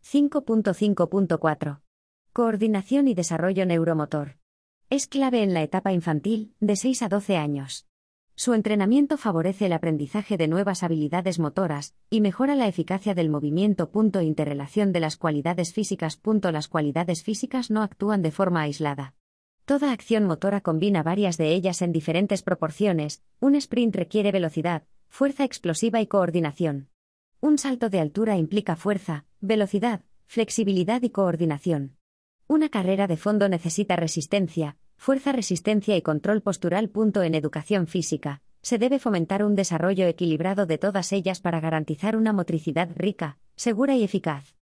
5.5.4. Coordinación y desarrollo neuromotor. Es clave en la etapa infantil, de 6 a 12 años. Su entrenamiento favorece el aprendizaje de nuevas habilidades motoras y mejora la eficacia del movimiento. Interrelación de las cualidades físicas. Las cualidades físicas no actúan de forma aislada. Toda acción motora combina varias de ellas en diferentes proporciones. Un sprint requiere velocidad, fuerza explosiva y coordinación. Un salto de altura implica fuerza, velocidad, flexibilidad y coordinación. Una carrera de fondo necesita resistencia, fuerza, resistencia y control postural. En educación física, se debe fomentar un desarrollo equilibrado de todas ellas para garantizar una motricidad rica, segura y eficaz.